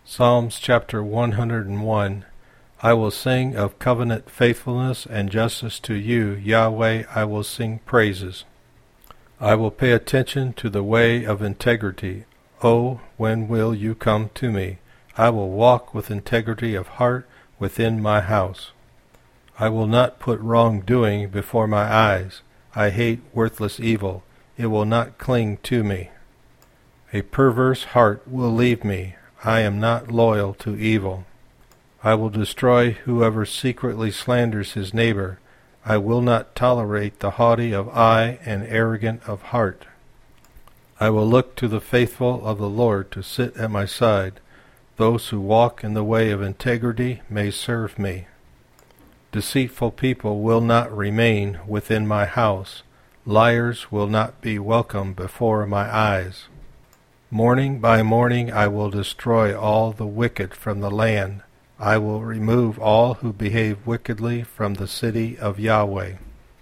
Psalms chapter 101. I will sing of covenant faithfulness and justice to you, Yahweh. I will sing praises. I will pay attention to the way of integrity. Oh, when will you come to me? I will walk with integrity of heart within my house. I will not put wrongdoing before my eyes. I hate worthless evil. It will not cling to me. A perverse heart will leave me. I am not loyal to evil. I will destroy whoever secretly slanders his neighbor. I will not tolerate the haughty of eye and arrogant of heart. I will look to the faithful of the Lord to sit at my side. Those who walk in the way of integrity may serve me. Deceitful people will not remain within my house. Liars will not be welcome before my eyes. Morning by morning I will destroy all the wicked from the land. I will remove all who behave wickedly from the city of Yahweh.